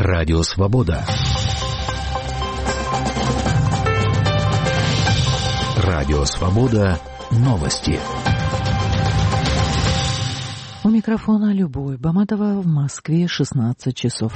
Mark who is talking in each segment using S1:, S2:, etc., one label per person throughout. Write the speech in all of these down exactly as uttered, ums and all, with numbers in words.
S1: Радио Свобода. Радио Свобода. Новости.
S2: У микрофона Любовь Баматова, в Москве шестнадцать часов.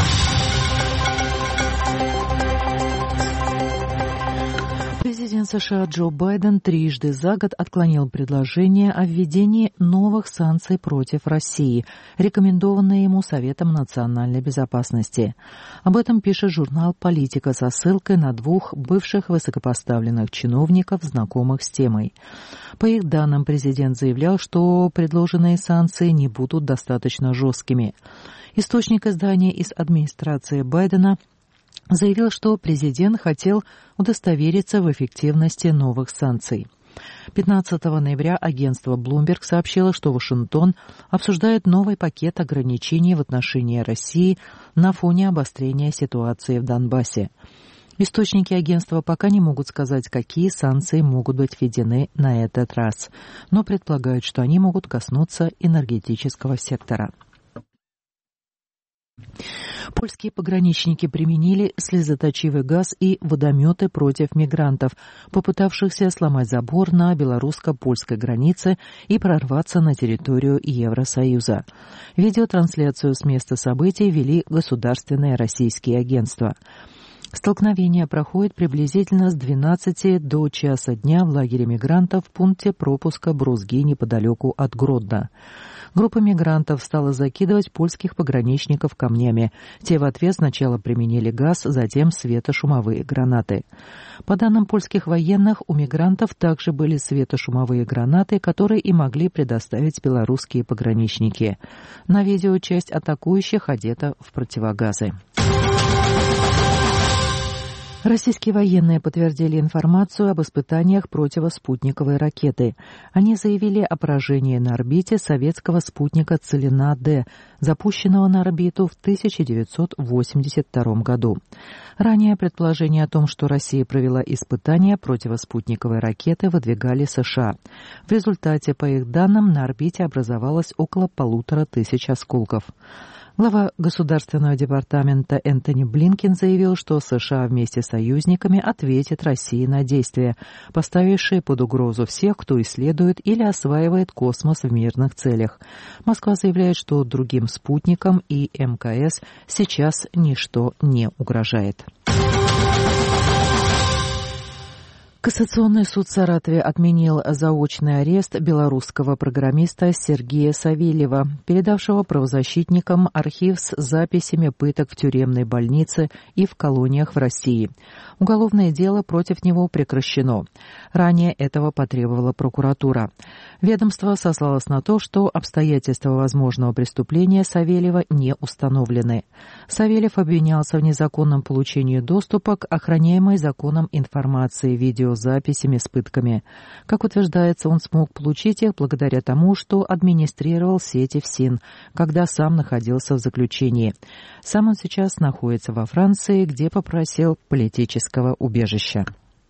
S2: Президент США Джо Байден трижды за год отклонил предложение о введении новых санкций против России, рекомендованные ему Советом национальной безопасности. Об этом пишет журнал «Политика» со ссылкой на двух бывших высокопоставленных чиновников, знакомых с темой. По их данным, президент заявлял, что предложенные санкции не будут достаточно жесткими. Источник издания из администрации Байдена заявил, что президент хотел удостовериться в эффективности новых санкций. пятнадцатого ноября агентство Bloomberg сообщило, что Вашингтон обсуждает новый пакет ограничений в отношении России на фоне обострения ситуации в Донбассе. Источники агентства пока не могут сказать, какие санкции могут быть введены на этот раз, но предполагают, что они могут коснуться энергетического сектора. Польские пограничники применили слезоточивый газ и водометы против мигрантов, попытавшихся сломать забор на белорусско-польской границе и прорваться на территорию Евросоюза. Видеотрансляцию с места событий вели государственные российские агентства. Столкновение проходит приблизительно с двенадцати до часа дня в лагере мигрантов в пункте пропуска Брузги неподалеку от Гродно. Группа мигрантов стала закидывать польских пограничников камнями. Те в ответ сначала применили газ, затем светошумовые гранаты. По данным польских военных, у мигрантов также были светошумовые гранаты, которые и могли предоставить белорусские пограничники. На видео часть атакующих одета в противогазы. Российские военные подтвердили информацию об испытаниях противоспутниковой ракеты. Они заявили о поражении на орбите советского спутника Целина-Д, запущенного на орбиту в тысяча девятьсот восемьдесят втором году. Ранее предположение о том, что Россия провела испытания противоспутниковой ракеты, выдвигали США. В результате, по их данным, на орбите образовалось около полутора тысяч осколков. Глава Государственного департамента Энтони Блинкен заявил, что США вместе с союзниками ответит России на действия, поставившие под угрозу всех, кто исследует или осваивает космос в мирных целях. Москва заявляет, что другим спутникам и эм ка эс сейчас ничто не угрожает. Кассационный суд Саратове отменил заочный арест белорусского программиста Сергея Савельева, передавшего правозащитникам архив с записями пыток в тюремной больнице и в колониях в России. Уголовное дело против него прекращено. Ранее этого потребовала прокуратура. Ведомство сослалось на то, что обстоятельства возможного преступления Савельева не установлены. Савельев обвинялся в незаконном получении доступа к охраняемой законом информации видео записями с пытками. Как утверждается, он смог получить их благодаря тому, что администрировал сети ФСИН, когда сам находился в заключении. Сам он сейчас находится во Франции, где попросил политического убежища.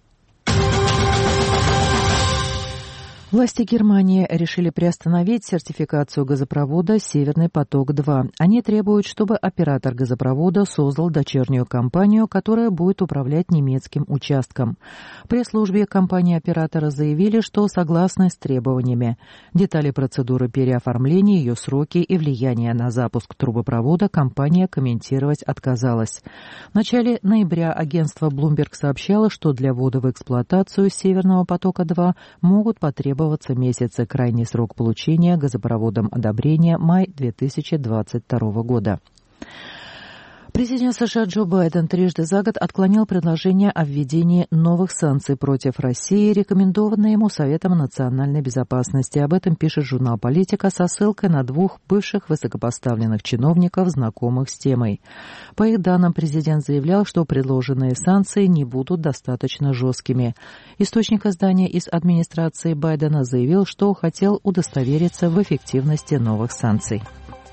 S2: Власти Германии решили приостановить сертификацию газопровода «Северный поток-два». Они требуют, чтобы оператор газопровода создал дочернюю компанию, которая будет управлять немецким участком. В пресс-службе компании-оператора заявили, что согласны с требованиями. Детали процедуры переоформления, ее сроки и влияние на запуск трубопровода компания комментировать отказалась. В начале ноября агентство Bloomberg сообщало, что для ввода в эксплуатацию «Северного потока-два» могут потребоваться месяцы. Крайний срок получения газопроводом одобрения – май две тысячи двадцать второго года. Президент США Джо Байден трижды за год отклонил предложение о введении новых санкций против России, рекомендованные ему Советом национальной безопасности. Об этом пишет журнал «Политика» со ссылкой на двух бывших высокопоставленных чиновников, знакомых с темой. По их данным, президент заявлял, что предложенные санкции не будут достаточно жесткими. Источник издания из администрации Байдена заявил, что хотел удостовериться в эффективности новых санкций.